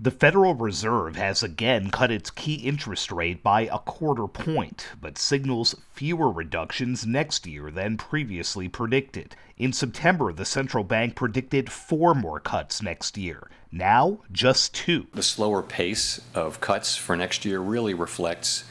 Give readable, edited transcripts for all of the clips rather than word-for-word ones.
The Federal Reserve has again cut its key interest rate by a quarter point, but signals fewer reductions next year than previously predicted. In September, the central bank predicted 4 more cuts next year. Now, just 2. The slower pace of cuts for next year really reflects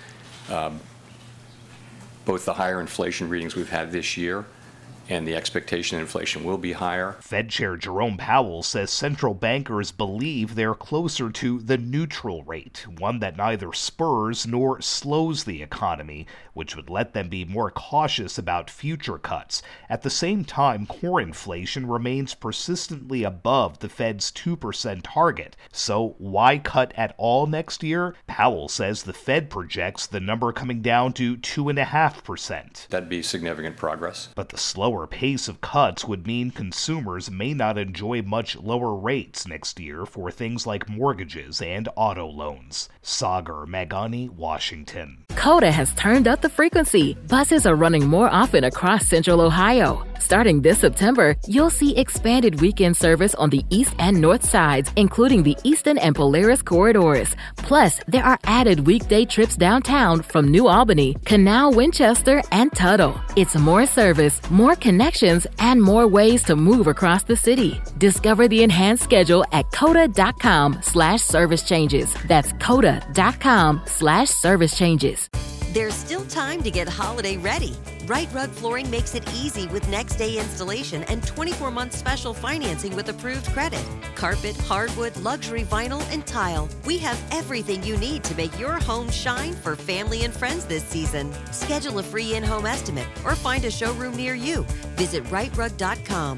both the higher inflation readings we've had this year and the expectation that inflation will be higher. Fed Chair Jerome Powell says central bankers believe they're closer to the neutral rate, one that neither spurs nor slows the economy, which would let them be more cautious about future cuts. At the same time, core inflation remains persistently above the Fed's 2% target. So why cut at all next year? Powell says the Fed projects the number coming down to 2.5%. That'd be significant progress. But the slower pace of cuts would mean consumers may not enjoy much lower rates next year for things like mortgages and auto loans. Sagar Meghani, Washington. Coda has turned up the frequency. Buses are running more often across Central Ohio. Starting this September, you'll see expanded weekend service on the east and north sides, including the Eastern and Polaris corridors. Plus, there are added weekday trips downtown from New Albany, Canal, Winchester, and Tuttle. It's more service, more connections, and more ways to move across the city. Discover the enhanced schedule at coda.com/service changes. That's coda.com/service changes. There's still time to get holiday ready. Right Rug Flooring makes it easy with next day installation and 24-month special financing with approved credit. Carpet, hardwood, luxury vinyl, and tile. We have everything you need to make your home shine for family and friends this season. Schedule a free in-home estimate or find a showroom near you. Visit rightrug.com,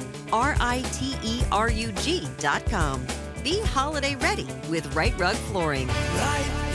RITERUG.com. Be holiday ready with Right Rug Flooring. Right